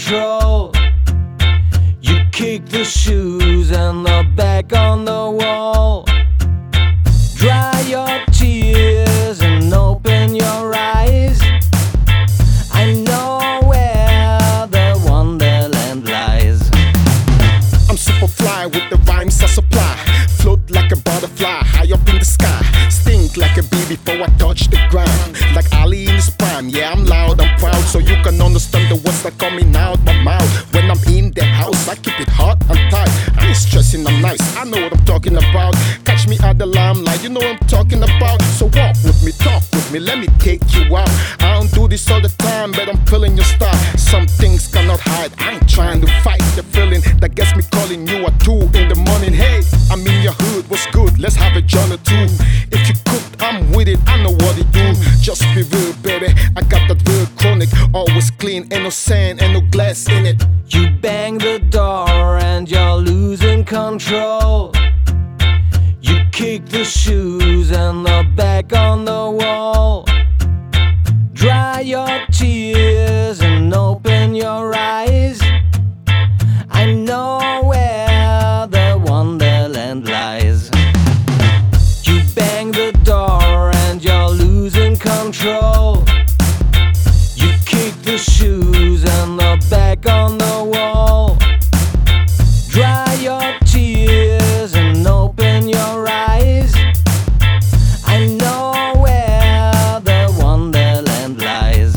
control. You kick the shoes and the back on the wall. Dry your tears and open your eyes. I know where the wonderland lies. I'm super fly with the rhymes I supply. Float like a butterfly high up in the sky. Stink like a bee before I touch the ground. Like Ali in his prime, yeah, I'm loud, I'm proud. So you can understand the words that coming out my mouth. When I'm in the house, I keep it hot and tight. I ain't stressing, I'm nice, I know what I'm talking about. Catch me at the limelight, you know what I'm talking about. So walk with me, talk with me, let me take you out. I don't do this all the time, but I'm feeling your style. Some things cannot hide, I ain't trying to fight the feeling that gets me calling you at 2 in the morning. Hey, I'm in your hood, what's good? Let's have a journey too. If you cooked, I'm with it, I know what it do. Just be real, baby, I got that real chronic. Always clean, ain't no sand, ain't no glass in it. You bang the door and you're losing control. You kick the shoes and the back on the wall. Dry your tears and open your eyes. I know where the wonderland lies. You bang the door and you're losing control. You kick the shoes and the back on the wall. Dry your tears and open your eyes. I know where the wonderland lies.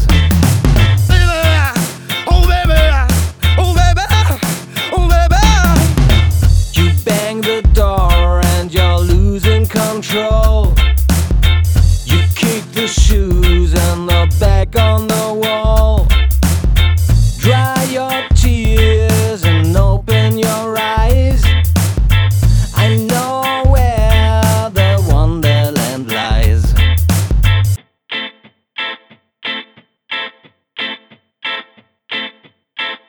Oh baby, oh baby, oh baby. You bang the door and you're losing control. You kick the shoes and the back on the wall. Dry your